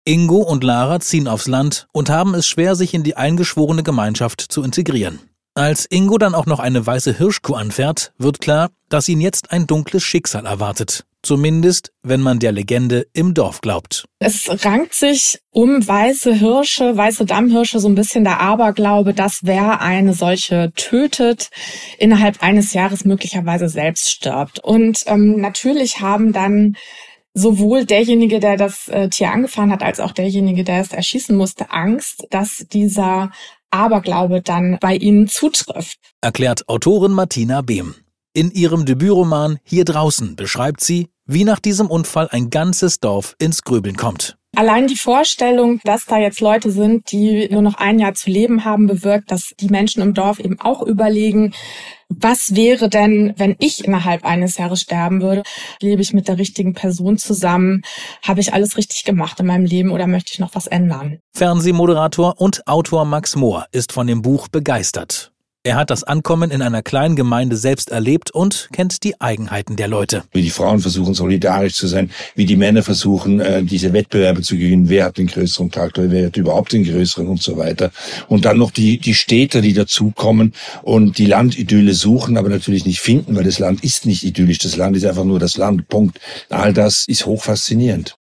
Ingo und Lara ziehen aufs Land und haben es schwer, sich in die eingeschworene Gemeinschaft zu integrieren. Als Ingo dann auch noch eine weiße Hirschkuh anfährt, wird klar, dass ihn jetzt ein dunkles Schicksal erwartet. Zumindest, wenn man der Legende im Dorf glaubt. Es rankt sich um weiße Hirsche, weiße Dammhirsche, so ein bisschen der Aberglaube, dass wer eine solche tötet, innerhalb eines Jahres möglicherweise selbst stirbt. Und natürlich haben dann sowohl derjenige, der das Tier angefahren hat, als auch derjenige, der es erschießen musste, Angst, dass dieser Aberglaube dann bei ihnen zutrifft. Erklärt Autorin Martina Behm. In ihrem Debütroman Hier draußen beschreibt sie, wie nach diesem Unfall ein ganzes Dorf ins Grübeln kommt. Allein die Vorstellung, dass da jetzt Leute sind, die nur noch ein Jahr zu leben haben, bewirkt, dass die Menschen im Dorf eben auch überlegen, was wäre denn, wenn ich innerhalb eines Jahres sterben würde? Lebe ich mit der richtigen Person zusammen? Habe ich alles richtig gemacht in meinem Leben oder möchte ich noch was ändern? Fernsehmoderator und Autor Max Mohr ist von dem Buch begeistert. Er hat das Ankommen in einer kleinen Gemeinde selbst erlebt und kennt die Eigenheiten der Leute. Wie die Frauen versuchen, solidarisch zu sein, wie die Männer versuchen, diese Wettbewerbe zu gewinnen. Wer hat den größeren Traktor, wer hat überhaupt den größeren und so weiter. Und dann noch die Städter, die dazukommen und die Landidylle suchen, aber natürlich nicht finden, weil das Land ist nicht idyllisch. Das Land ist einfach nur das Land. Punkt. All das ist hochfaszinierend.